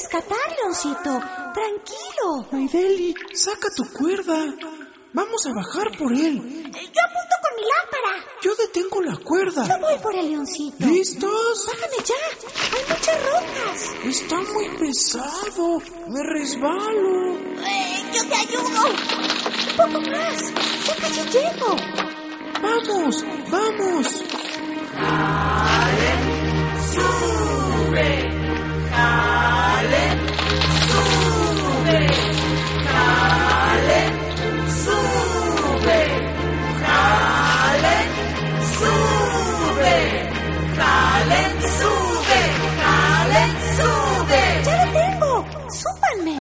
rescatar, Leoncito. Tranquilo. Maideli, saca tu cuerda. Vamos a bajar por él. Yo apunto con mi lámpara. Yo detengo la cuerda. Yo voy por el Leoncito. ¿Listos? Bájame ya. Hay muchas rocas. Está muy pesado. Me resbalo. Yo te ayudo. Un poco más. Ya casi llego. ¡Vamos! ¡Vamos! ¡Sube!